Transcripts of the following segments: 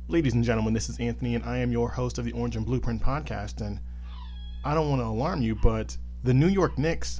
Ladies and gentlemen, this is Anthony, and I am your host of the Orange and Blueprint podcast. And I don't want to alarm you, but the New York Knicks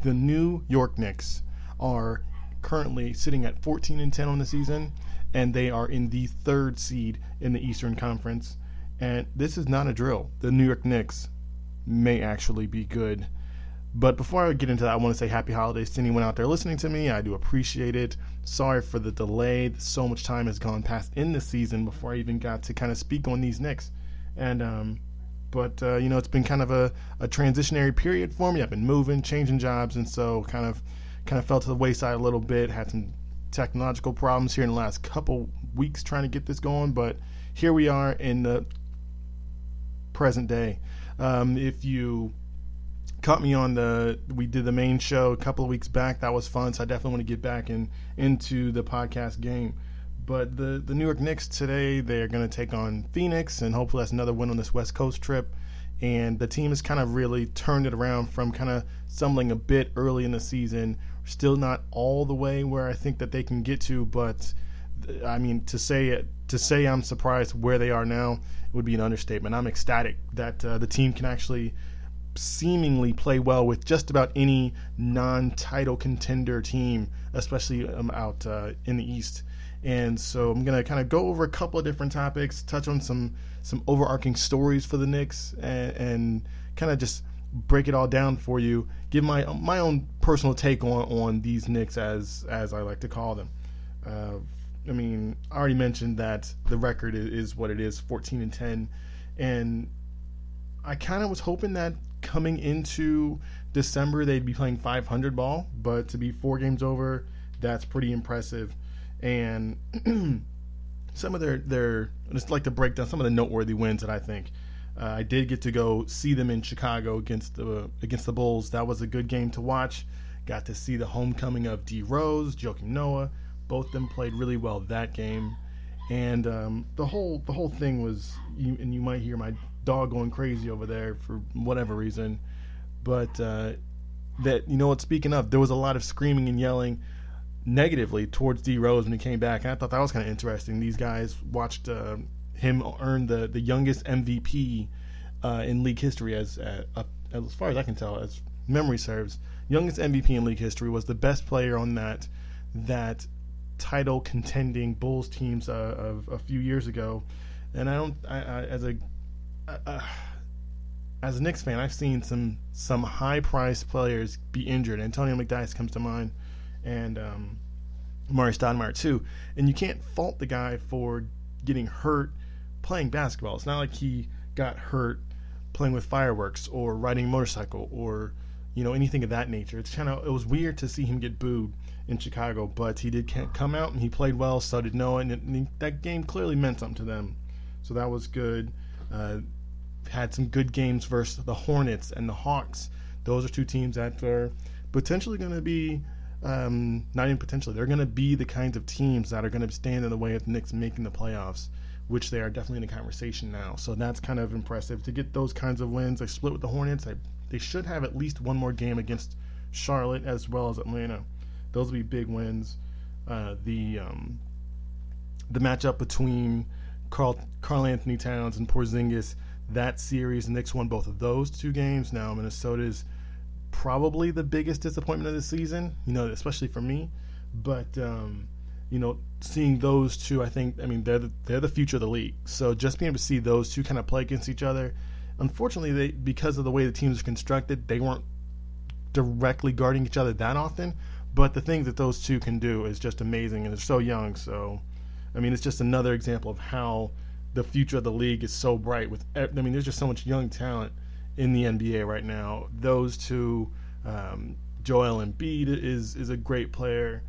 are currently sitting at 14-10 on the season, and they are in the third seed in the Eastern Conference. And this is not a drill. The New York Knicks may actually be good. But before I get into that, I want to say happy holidays to anyone out there listening to me. I do appreciate it. Sorry for the delay. So much time has gone past in the season before I even got to kind of speak on these Knicks. And but it's been kind of a transitionary period for me. I've been moving, changing jobs, and so kind of fell to the wayside a little bit. Had some technological problems here in the last couple weeks trying to get this going, but here we are in the present day. If you caught me we did the main show a couple of weeks back. That was fun, so I definitely want to get back into the podcast game. But the New York Knicks today, they're going to take on Phoenix, and hopefully that's another win on this West Coast trip. And the team has kind of really turned it around from kind of stumbling a bit early in the season. Still not all the way where I think that they can get to, but I mean, to say I'm surprised where they are now would be an understatement. I'm ecstatic that the team can actually seemingly play well with just about any non-title contender team, especially out in the East. And so I'm going to kind of go over a couple of different topics, touch on some overarching stories for the Knicks, and kind of just break it all down for you, give my own personal take on these Knicks, as I like to call them. I mean, I already mentioned that the record is what it is, 14-10, and I kind of was hoping that coming into December they'd be playing 500 ball, but to be 4 games over, that's pretty impressive. And some of their I just like to break down some of the noteworthy wins that I think. I did get to go see them in Chicago against the Bulls. That was a good game to watch. Got to see the homecoming of D Rose, Joakim Noah. Both of them played really well that game. And the whole thing was, and you might hear my dog going crazy over there for whatever reason, but speaking of, there was a lot of screaming and yelling negatively towards D Rose when he came back, and I thought that was kind of interesting. These guys watched him earn the youngest MVP in league history, as far as I can tell, as memory serves. Youngest MVP in league history, was the best player on that title contending Bulls teams of a few years ago. And as a Knicks fan, I've seen some high priced players be injured. Antonio McDyess comes to mind, and Amar'e Stoudemire too. And you can't fault the guy for getting hurt playing basketball. It's not like he got hurt playing with fireworks or riding a motorcycle or anything of that nature. It was weird to see him get booed in Chicago, but he did come out and he played well. So did Noah, and that game clearly meant something to them. So that was good. Had some good games versus the Hornets and the Hawks. Those are two teams that are potentially going to be, not even potentially, they're going to be the kinds of teams that are going to stand in the way of the Knicks making the playoffs, which they are definitely in the conversation now. So that's kind of impressive to get those kinds of wins. They split with the Hornets. They should have at least one more game against Charlotte as well as Atlanta. Those will be big wins. The matchup between Karl Anthony Towns and Porzingis, that series, the Knicks won both of those 2 games. Now Minnesota is probably the biggest disappointment of the season, especially for me. But seeing those two, they're the future of the league. So just being able to see those two kind of play against each other. Unfortunately, because of the way the teams are constructed, they weren't directly guarding each other that often. But the things that those two can do is just amazing, and they're so young. So, it's just another example of how the future of the league is so bright. There's just so much young talent in the NBA right now. Those two, Joel Embiid is a great player.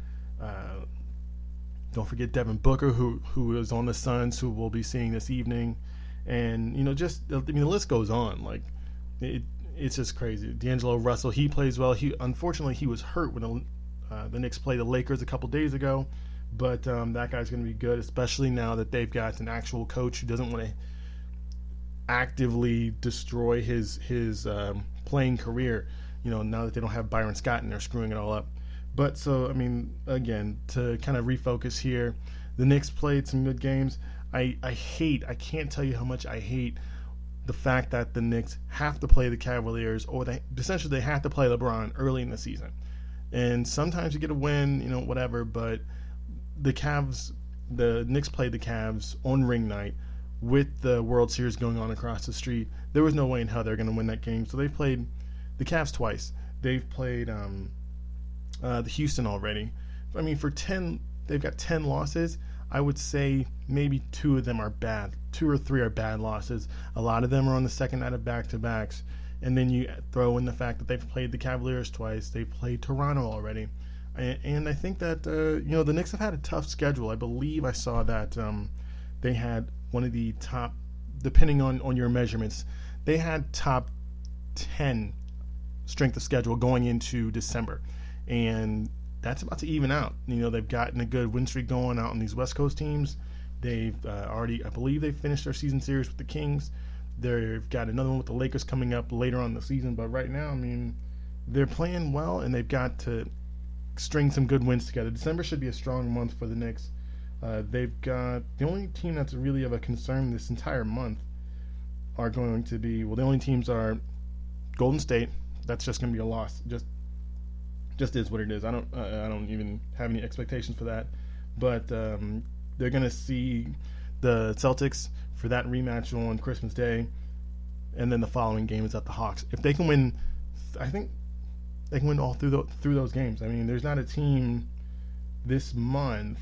Don't forget Devin Booker, who is on the Suns, who we'll be seeing this evening. And, the list goes on. It's just crazy. D'Angelo Russell, he plays well. Unfortunately, he was hurt when the Knicks played the Lakers a couple days ago. But that guy's going to be good, especially now that they've got an actual coach who doesn't want to actively destroy his playing career, now that they don't have Byron Scott and they're screwing it all up. But so, again, to kind of refocus here, the Knicks played some good games. I can't tell you how much I hate the fact that the Knicks have to play the Cavaliers, or essentially they have to play LeBron early in the season. And sometimes you get a win, whatever, but the Knicks played the Cavs on ring night with the World Series going on across the street. There was no way in hell they're going to win that game. So they played the Cavs twice. They've played the Houston already. I mean, they've got 10 losses. I would say maybe 2 of them are bad. 2 or 3 are bad losses. A lot of them are on the second night of back-to-backs. And then you throw in the fact that they've played the Cavaliers twice. They've played Toronto already. And I think that, the Knicks have had a tough schedule. I believe I saw that they had one of the top, depending on your measurements, they had top 10 strength of schedule going into December. And that's about to even out. They've gotten a good win streak going out on these West Coast teams. They've I believe they've finished their season series with the Kings. They've got another one with the Lakers coming up later on in the season. But right now, I mean, they're playing well, and they've got to string some good wins together. December should be a strong month for the Knicks. They've got the only team that's really of a concern this entire month are going to be, the only teams are Golden State. That's just going to be a loss. Just is what it is. I don't even have any expectations for that. But they're going to see the Celtics for that rematch on Christmas Day, and then the following game is at the Hawks. If they can win, I think they can win all through those games. I mean, there's not a team this month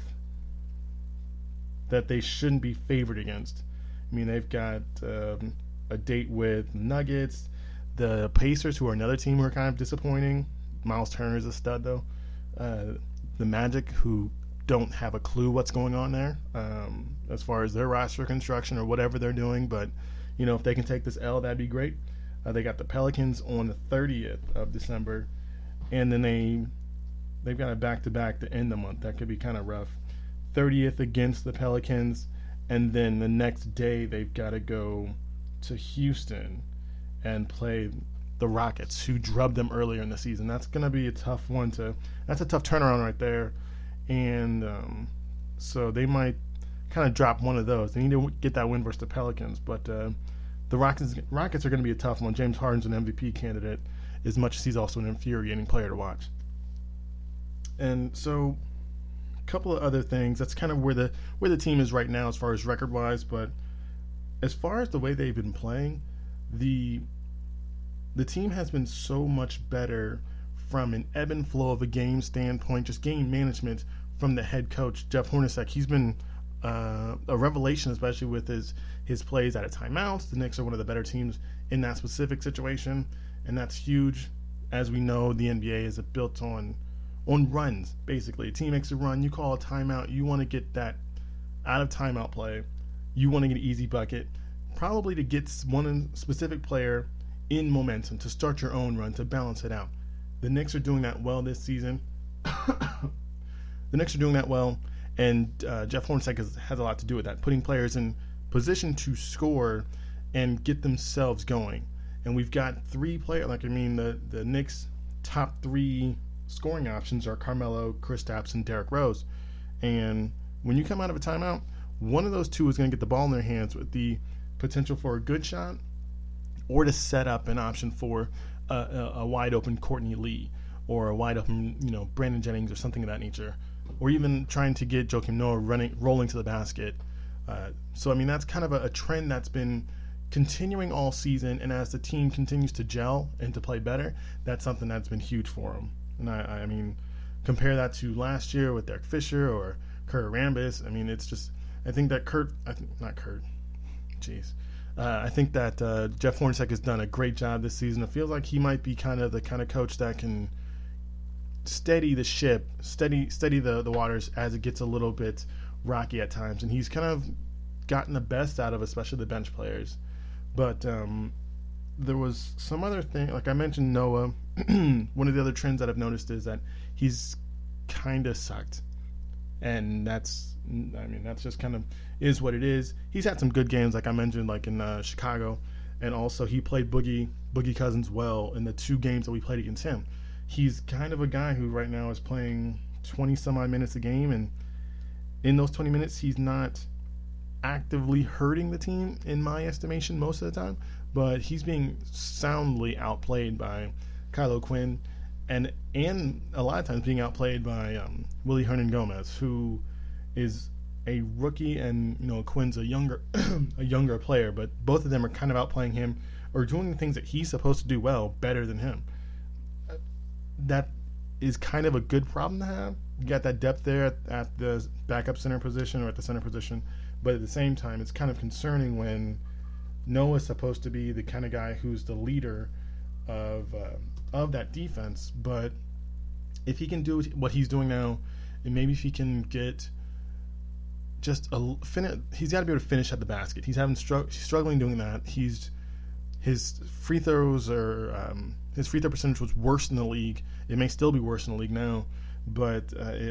that they shouldn't be favored against. I mean, they've got a date with Nuggets, the Pacers, who are another team who are kind of disappointing. Miles Turner is a stud, though. The Magic, who don't have a clue what's going on there as far as their roster construction or whatever they're doing. But, if they can take this L, that'd be great. They got the Pelicans on the 30th of December, and then they've got a back-to-back to end the month. That could be kind of rough. 30th against the Pelicans, and then the next day they've got to go to Houston and play the Rockets, who drubbed them earlier in the season. That's going to be a tough one that's a tough turnaround right there. And so they might kind of drop one of those. They need to get that win versus the Pelicans. But the Rockets are going to be a tough one. James Harden's an MVP candidate, as much as he's also an infuriating player to watch. And so a couple of other things. That's kind of where the team is right now as far as record-wise. But as far as the way they've been playing, the team has been so much better from an ebb and flow of a game standpoint, just game management from the head coach, Jeff Hornacek. He's been a revelation, especially with his plays out of timeouts. The Knicks are one of the better teams in that specific situation, and that's huge. As we know, the NBA is built on runs, basically. A team makes a run, you call a timeout, you want to get that out of timeout play. You want to get an easy bucket, probably to get one specific player in momentum, to start your own run, to balance it out. The Knicks are doing that well this season. The Knicks are doing that well, and Jeff Hornacek has a lot to do with that, putting players in position to score and get themselves going. And we've got 3 players, the Knicks' top 3 scoring options are Carmelo, Kristaps, and Derrick Rose. And when you come out of a timeout, one of those 2 is going to get the ball in their hands with the potential for a good shot, or to set up an option for a wide-open Courtney Lee, or a wide-open, Brandon Jennings, or something of that nature, or even trying to get Joakim Noah rolling to the basket. So, that's kind of a trend that's been continuing all season, and as the team continues to gel and to play better, that's something that's been huge for them. And I compare that to last year with Derek Fisher or Kurt Rambis. It's just, I think that I think that Jeff Hornacek has done a great job this season. It feels like he might be the kind of coach that can steady the ship, steady the waters as it gets a little bit rocky at times. And he's kind of gotten the best out of especially the bench players. But there was some other thing, like I mentioned Noah. One of the other trends that I've noticed is that he's kind of sucked. And that's just kind of is what it is. He's had some good games, like I mentioned, like in Chicago, and also he played Boogie Cousins well in the 2 games that we played against him. He's kind of a guy who right now is playing 20 some odd minutes a game, and in those 20 minutes he's not actively hurting the team in my estimation most of the time, but he's being soundly outplayed by Kylo Quinn, and a lot of times being outplayed by Willie Hernan-Gomez, who is a rookie, and Quinn's a younger a younger player, but both of them are kind of outplaying him or doing the things that he's supposed to do well better than him. That is kind of a good problem to have. You got that depth there at the backup center position or at the center position, but at the same time, it's kind of concerning when Noah's supposed to be the kind of guy who's the leader of that defense. But if he can do what he's doing now, and maybe if he can get just he's got to be able to finish at the basket. He's struggling doing that. His free throws are his free throw percentage was worse in the league. It may still be worse in the league now, but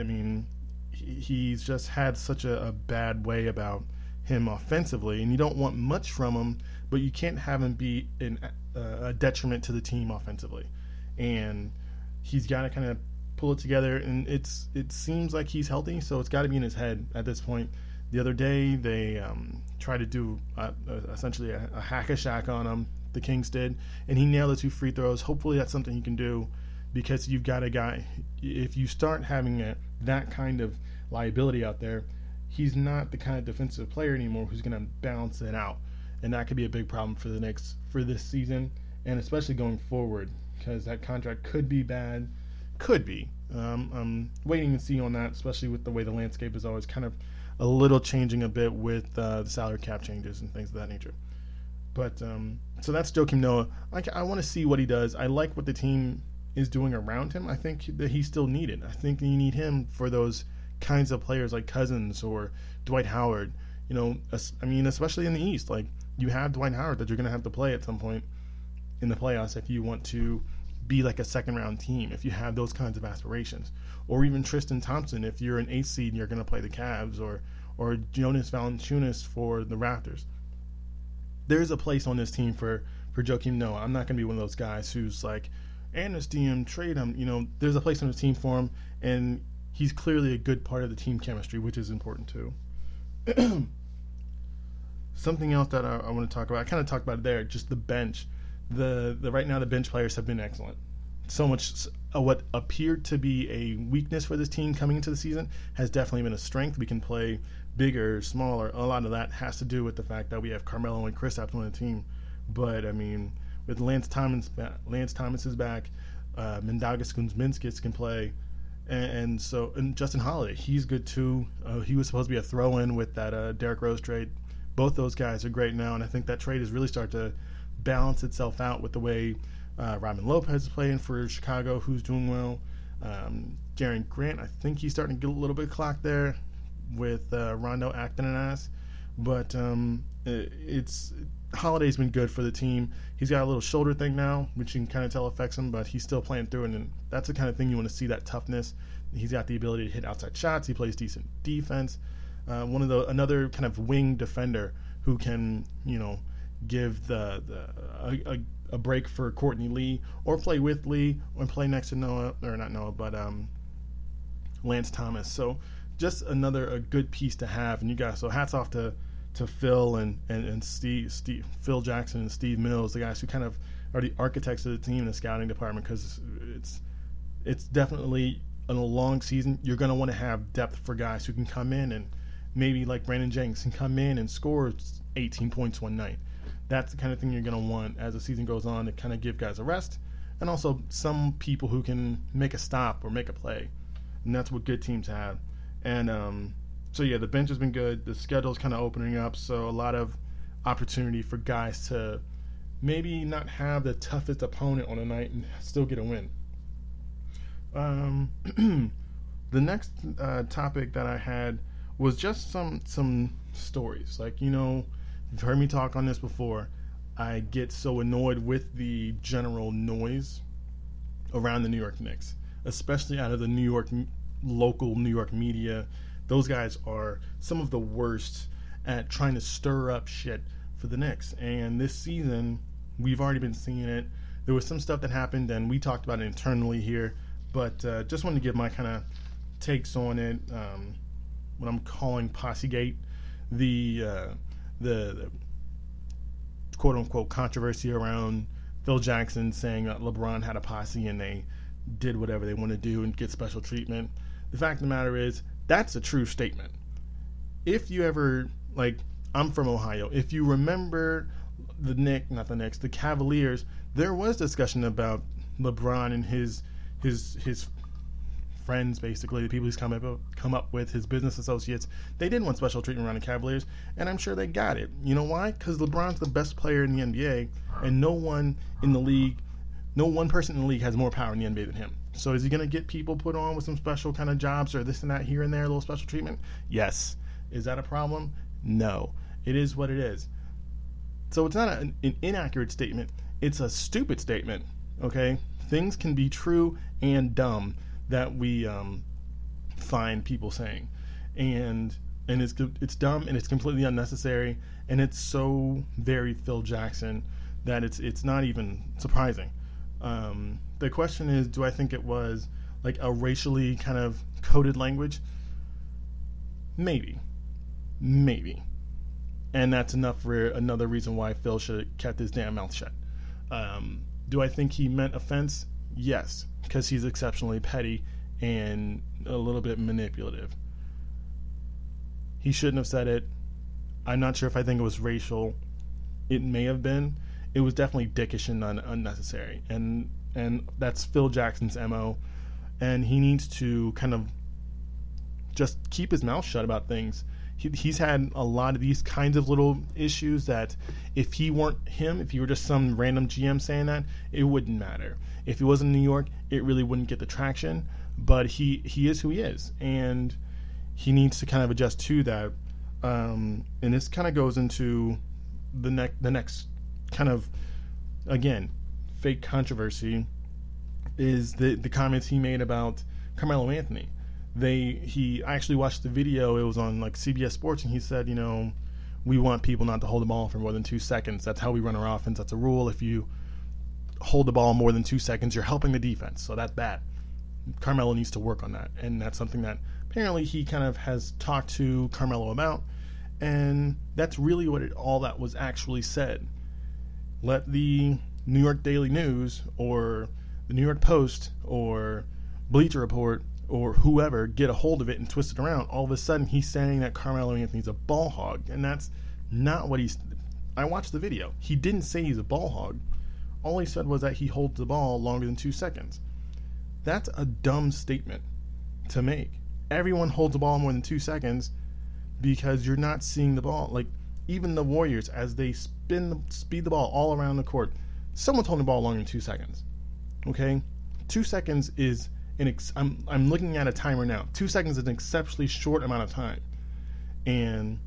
he's just had such a bad way about him offensively, and you don't want much from him, but you can't have him be a detriment to the team offensively. And he's got to kind of pull it together, and it seems like he's healthy, so it's got to be in his head at this point. The other day, they tried to do essentially a hack-a-shack on him, the Kings did, and he nailed the 2 free throws. Hopefully that's something he can do, because you've got a guy, if you start having that kind of liability out there, he's not the kind of defensive player anymore who's going to balance it out, and that could be a big problem for this season, and especially going forward, because that contract could be bad. Could be. I'm waiting to see on that, especially with the way the landscape is always kind of a little changing a bit with the salary cap changes and things of that nature. But so that's Joakim Noah. I want to see what he does. I like what the team is doing around him. I think that he's still needed. I think you need him for those kinds of players like Cousins or Dwight Howard. Especially in the East. Like, you have Dwight Howard that you're going to have to play at some point in the playoffs if you want to be like a second-round team, if you have those kinds of aspirations. Or even Tristan Thompson if you're an 8th seed and you're going to play the Cavs, or Jonas Valanciunas for the Raptors. There's a place on this team for Joakim Noah. I'm not going to be one of those guys who's like, amnesty him, trade him. There's a place on the team for him, and he's clearly a good part of the team chemistry, which is important too. Something else that I want to talk about, I kind of talked about it there, just the bench. The right now the bench players have been excellent. So much what appeared to be a weakness for this team coming into the season has definitely been a strength. We can play bigger, smaller. A lot of that has to do with the fact that we have Carmelo and Kristaps on the team. But with Lance Thomas is back, Mindaugas Kuzminskas can play, and Justin Holiday, he's good too. He was supposed to be a throw-in with that Derrick Rose trade. Both those guys are great now, and I think that trade has really started to balance itself out with the way Robin Lopez is playing for Chicago, who's doing well. Jaren Grant, I think he's starting to get a little bit of clock there with Rondo acting an ass. But Holiday's been good for the team. He's got a little shoulder thing now, which you can kind of tell affects him, but he's still playing through it, and that's the kind of thing you want to see, that toughness. He's got the ability to hit outside shots. He plays decent defense. Another kind of wing defender who can, give a break for Courtney Lee, or play with Lee, or play next to Lance Thomas. So just a good piece to have. And you guys, so hats off to Phil and Steve, Phil Jackson and Steve Mills, the guys who kind of are the architects of the team in the scouting department, because it's definitely in a long season. You're going to want to have depth for guys who can come in and maybe like Brandon Jennings can come in and score 18 points one night. That's the kind of thing you're going to want as the season goes on, to kind of give guys a rest, and also some people who can make a stop or make a play. And that's what good teams have. And the bench has been good. The schedule's kind of opening up, so a lot of opportunity for guys to maybe not have the toughest opponent on a night and still get a win. The next topic that I had was just some stories. Like, you've heard me talk on this before. I get so annoyed with the general noise around the New York Knicks, especially out of the local New York media. Those guys are some of the worst at trying to stir up shit for the Knicks. And this season, we've already been seeing it. There was some stuff that happened, and we talked about it internally here. But just wanted to give my kind of takes on it, what I'm calling Possegate. the quote unquote controversy around Phil Jackson saying that LeBron had a posse and they did whatever they want to do and get special treatment. The fact of the matter is, that's a true statement. If you ever, like, I'm from Ohio. If you remember the Cavaliers, there was discussion about LeBron and his friends, basically, the people he's come up with, his business associates. They didn't want special treatment around the Cavaliers, and I'm sure they got it. You know why? Because LeBron's the best player in the NBA, and no one person in the league has more power in the NBA than him. So is he going to get people put on with some special kind of jobs or this and that here and there, a little special treatment? Yes. Is that a problem? No. It is what it is. So it's not an inaccurate statement. It's a stupid statement, okay? Things can be true and dumb that we find people saying. And it's dumb and it's completely unnecessary, and it's so very Phil Jackson that it's not even surprising. The question is, do I think it was like a racially kind of coded language? Maybe. And that's enough for another reason why Phil should have kept his damn mouth shut. Do I think he meant offense? Yes, because he's exceptionally petty and a little bit manipulative. He shouldn't have said it. I'm not sure if I think it was racial. It may have been. It was definitely dickish and unnecessary. And that's Phil Jackson's MO. And he needs to kind of just keep his mouth shut about things. He's had a lot of these kinds of little issues that if he weren't him, if he were just some random GM saying that, it wouldn't matter. If he was in New York, it really wouldn't get the traction. But he is who he is, and he needs to kind of adjust to that. And this kind of goes into the next kind of, again, fake controversy is the comments he made about Carmelo Anthony. I actually watched the video. It was on like CBS Sports, and he said, we want people not to hold the ball for more than 2 seconds. That's how we run our offense. That's a rule. If you hold the ball more than 2 seconds, you're helping the defense. So that's bad. Carmelo needs to work on that, and that's something that apparently he kind of has talked to Carmelo about, and that's really what all that was actually said. Let the New York Daily News or the New York Post or Bleacher Report or whoever get a hold of it and twist it around. All of a sudden he's saying that Carmelo Anthony's a ball hog, and that's not what I watched the video. He didn't say he's a ball hog. All he said was that he holds the ball longer than 2 seconds. That's a dumb statement to make. Everyone holds the ball more than 2 seconds because you're not seeing the ball. Like, even the Warriors, as they speed the ball all around the court, someone's holding the ball longer than 2 seconds. Okay? 2 seconds is I'm looking at a timer now. 2 seconds is an exceptionally short amount of time. And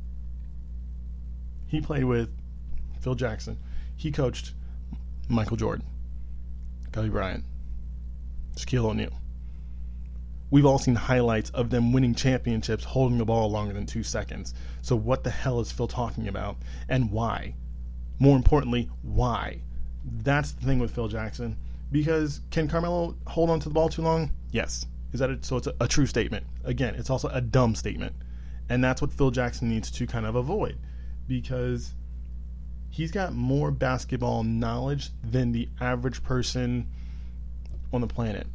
he played with Phil Jackson. He coached Michael Jordan, Kobe Bryant, Shaquille O'Neal. We've all seen highlights of them winning championships holding the ball longer than 2 seconds. So what the hell is Phil talking about, and why? More importantly, why? That's the thing with Phil Jackson. Because can Carmelo hold on to the ball too long? Yes. So it's a true statement. Again, it's also a dumb statement. And that's what Phil Jackson needs to kind of avoid. Because he's got more basketball knowledge than the average person on the planet.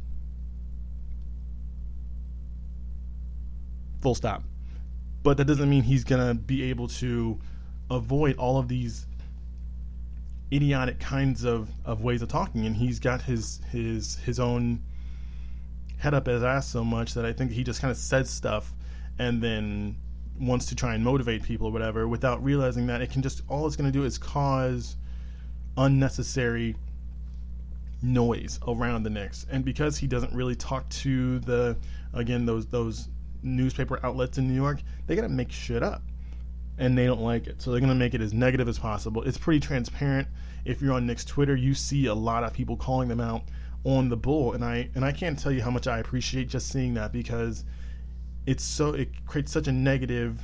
Full stop. But that doesn't mean he's going to be able to avoid all of these idiotic kinds of ways of talking. And he's got his own head up his ass so much that I think he just kind of says stuff and then wants to try and motivate people or whatever without realizing that all it's going to do is cause unnecessary noise around the Knicks. And because he doesn't really talk to those newspaper outlets in New York, they gotta make shit up, and they don't like it, so they're gonna make it as negative as possible. It's pretty transparent. If you're on Knicks Twitter, you see a lot of people calling them out on the bull, and I can't tell you how much I appreciate just seeing that, because it creates such a negative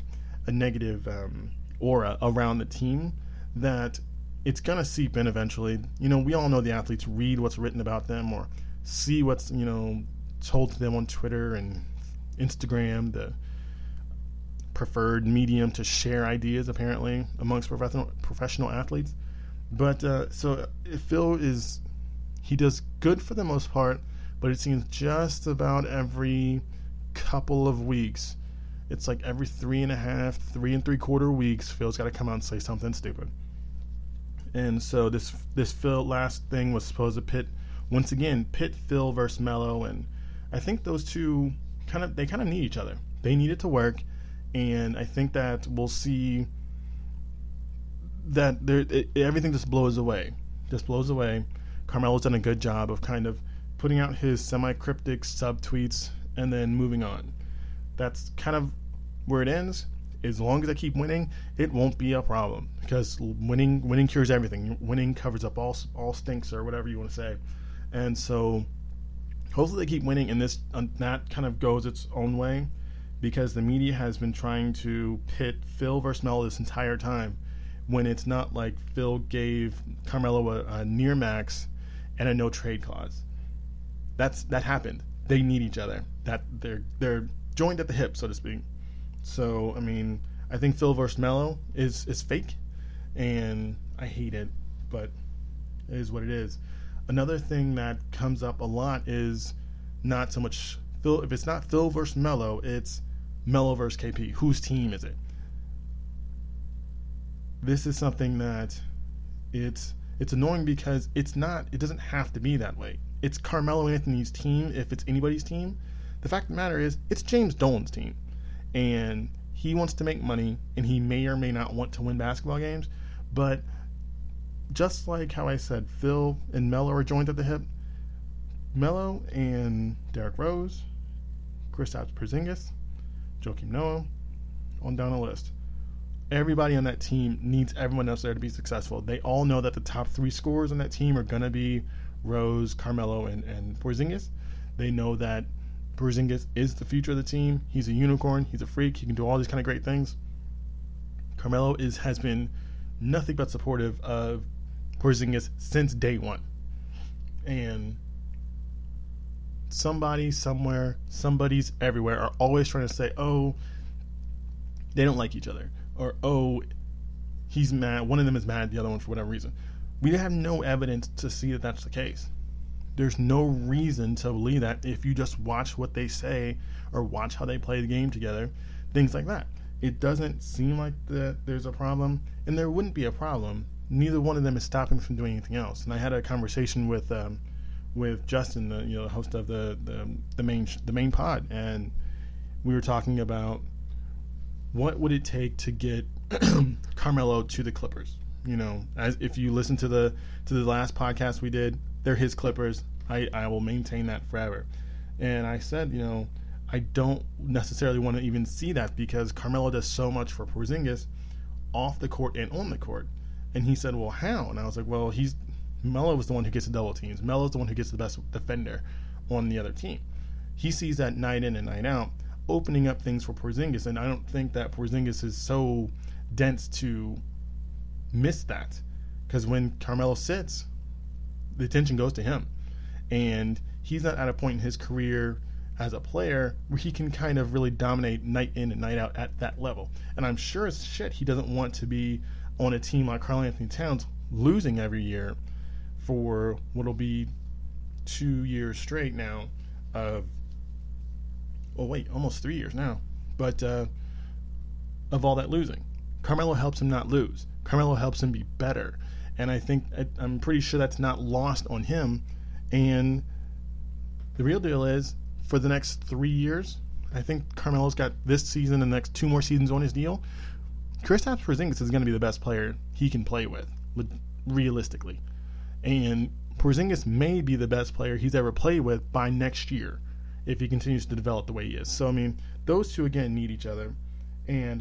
aura around the team that it's gonna seep in eventually. We all know the athletes read what's written about them or see what's told to them on Twitter and Instagram, the preferred medium to share ideas, apparently, amongst professional athletes. But so Phil he does good for the most part, but it seems just about every couple of weeks, it's like every 3 3/4 weeks, Phil's got to come out and say something stupid. And so this Phil last thing was supposed to pit Phil versus Melo, and I think those two kind of need each other. They need it to work, and I think that we'll see that everything just blows away. Carmelo's done a good job of kind of putting out his semi-cryptic sub-tweets and then moving on. That's kind of where it ends. As long as they keep winning, it won't be a problem, because winning cures everything. Winning covers up all stinks, or whatever you want to say. And so hopefully they keep winning, and that kind of goes its own way, because the media has been trying to pit Phil versus Melo this entire time, when it's not like Phil gave Carmelo a near max and a no trade clause. That happened. They need each other. That they're joined at the hip, so to speak. So I mean, I think Phil versus Melo is fake, and I hate it, but it is what it is. Another thing that comes up a lot is not so much Phil. If it's not Phil versus Melo, it's Melo versus KP. Whose team is it? This is something that it's annoying, because it doesn't have to be that way. It's Carmelo Anthony's team. If it's anybody's team, the fact of the matter is it's James Dolan's team, and he wants to make money, and he may or may not want to win basketball games. But just like how I said, Phil and Melo are joined at the hip. Melo and Derrick Rose, Kristaps Porzingis, Joakim Noah, on down the list. Everybody on that team needs everyone else there to be successful. They all know that the top 3 scorers on that team are going to be Rose, Carmelo, and Porzingis. They know that Porzingis is the future of the team. He's a unicorn. He's a freak. He can do all these kind of great things. Carmelo has been nothing but supportive of Porzingis since day one. And somebody, somewhere, somebody's everywhere are always trying to say, oh, they don't like each other. Or, oh, he's mad. One of them is mad at the other one for whatever reason. We have no evidence to see that that's the case. There's no reason to believe that if you just watch what they say or watch how they play the game together, things like that. It doesn't seem like that there's a problem, and there wouldn't be a problem. Neither one of them is stopping from doing anything else. And I had a conversation with Justin, the host of the main pod, and we were talking about what would it take to get Carmelo to the Clippers. As if you listen to the last podcast we did, they're his Clippers. I will maintain that forever. And I said, I don't necessarily want to even see that, because Carmelo does so much for Porzingis off the court and on the court. And he said, well, how? And I was like, well, Melo is the one who gets the double teams. Melo's the one who gets the best defender on the other team. He sees that night in and night out, opening up things for Porzingis, and I don't think that Porzingis is so dense to miss that, because when Carmelo sits, the attention goes to him, and he's not at a point in his career as a player where he can kind of really dominate night in and night out at that level. And I'm sure as shit he doesn't want to be on a team like Karl-Anthony Towns losing every year for what'll be 2 years straight now of almost 3 years now, but of all that losing. Carmelo helps him not lose. Carmelo helps him be better, and I'm pretty sure that's not lost on him. And the real deal is, for the next 3 years, I think Carmelo's got this season and the next 2 more seasons on his deal. Kristaps Porzingis is going to be the best player he can play with, realistically, and Porzingis may be the best player he's ever played with by next year, if he continues to develop the way he is. So, I mean, those two, again, need each other. And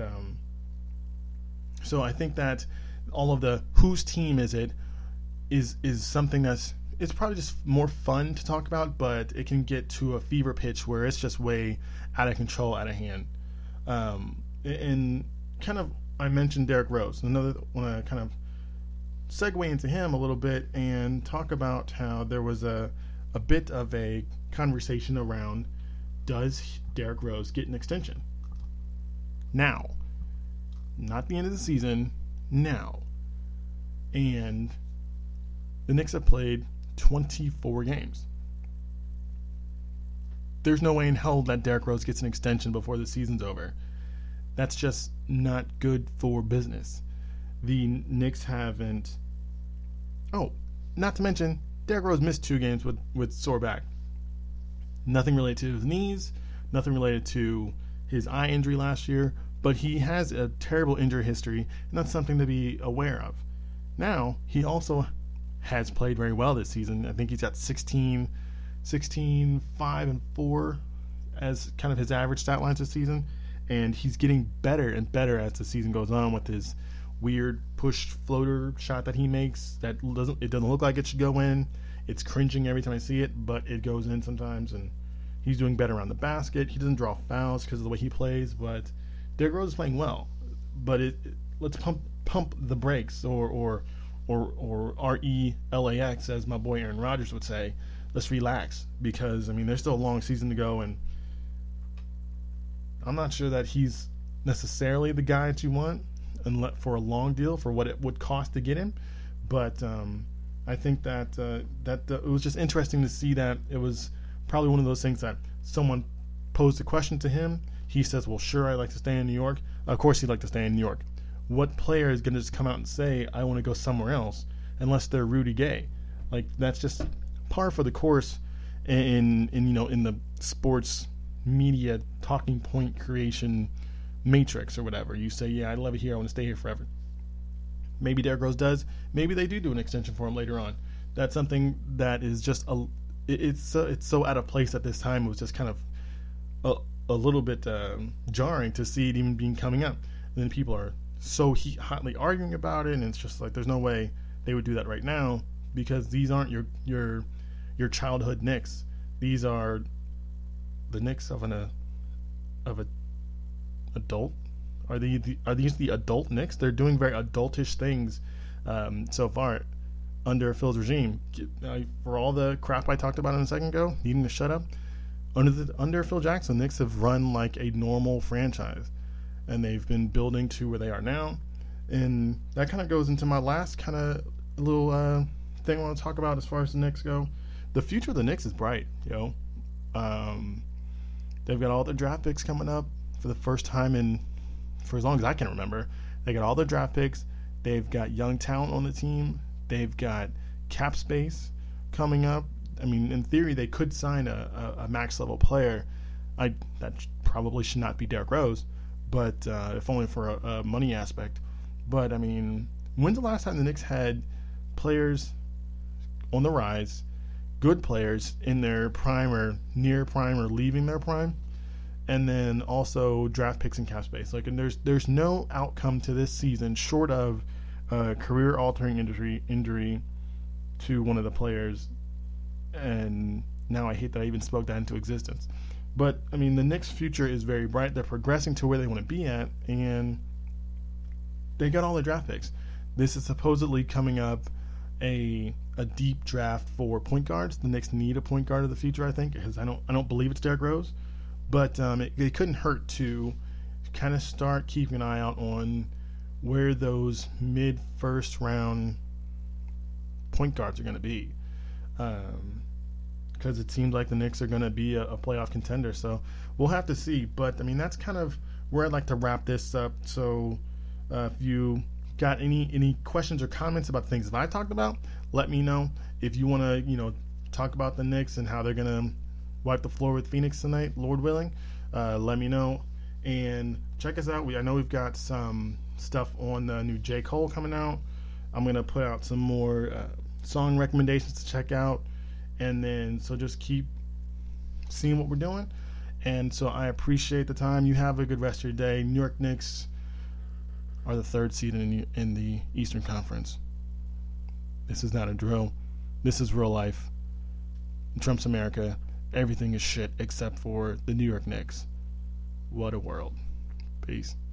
so I think that all of the whose team is it is something it's probably just more fun to talk about, but it can get to a fever pitch where it's just way out of control, out of hand. And kind of, I mentioned Derrick Rose. I want to kind of segue into him a little bit and talk about how there was a bit of a conversation around, does Derrick Rose get an extension? now. Not the end of the season, now. And the Knicks have played 24 games. There's no way in hell that Derrick Rose gets an extension before the season's over. That's just not good for business. The Knicks haven't... Oh, not to mention, Derrick Rose missed 2 games with sore back. Nothing related to his knees, nothing related to his eye injury last year, but he has a terrible injury history, and that's something to be aware of. Now, he also has played very well this season. I think he's got 16, 5, and 4 as kind of his average stat lines this season, and he's getting better and better as the season goes on with his weird push floater shot that he makes that doesn't look like it should go in. It's cringing every time I see it, but it goes in sometimes, and he's doing better around the basket. He doesn't draw fouls because of the way he plays, but Derrick Rose is playing well. But let's pump the brakes, or RELAX, as my boy Aaron Rodgers would say. Let's relax, because, I mean, there's still a long season to go, and I'm not sure that he's necessarily the guy that you want for a long deal for what it would cost to get him. But I think that it was just interesting to see that it was probably one of those things that someone posed a question to him. He says, well, sure, I'd like to stay in New York. Of course he'd like to stay in New York. What player is going to just come out and say, I want to go somewhere else, unless they're Rudy Gay? Like, that's just par for the course in the sports media talking point creation matrix or whatever. You say, yeah, I love it here, I want to stay here forever. Maybe Derrick Rose does. Maybe they do an extension for him later on. That's something that is just it's so out of place at this time. It was just kind of a little bit jarring to see it even being coming up. And then people are so hotly arguing about it, and it's just like there's no way they would do that right now, because these aren't your childhood Knicks. These are the Knicks of an adult. Are these the adult Knicks? They're doing very adultish things so far under Phil's regime. For all the crap I talked about in a second ago, needing to shut up, under Phil Jackson, Knicks have run like a normal franchise, and they've been building to where they are now. And that kind of goes into my last kind of little thing I want to talk about as far as the Knicks go. The future of the Knicks is bright, yo. They've got all their draft picks coming up for the first time for as long as I can remember. They got all their draft picks. They've got young talent on the team. They've got cap space coming up. I mean, in theory, they could sign a max level player. That probably should not be Derrick Rose, but if only for a money aspect. But I mean, when's the last time the Knicks had players on the rise, good players in their prime or near prime or leaving their prime, and then also draft picks and cap space? Like, and there's no outcome to this season short of career-altering injury to one of the players. And now I hate that I even spoke that into existence. But, I mean, the Knicks' future is very bright. They're progressing to where they want to be at, and they got all their draft picks. This is supposedly coming up a deep draft for point guards. The Knicks need a point guard of the future, I think, because I don't believe it's Derrick Rose. But it couldn't hurt to kind of start keeping an eye out on where those mid-first round point guards are going to be. Because it seems like the Knicks are going to be a playoff contender. So we'll have to see. But, I mean, that's kind of where I'd like to wrap this up. So if you got any questions or comments about things that I talked about, let me know. If you want to, talk about the Knicks and how they're going to wipe the floor with Phoenix tonight, Lord willing, let me know. And check us out. I know we've got some stuff on the new J. Cole coming out. I'm going to put out some more song recommendations to check out. And then, so just keep seeing what we're doing. And so I appreciate the time. You have a good rest of your day. New York Knicks are the 3rd seed in the Eastern Conference. This is not a drill. This is real life. In Trump's America, everything is shit except for the New York Knicks. What a world. Peace.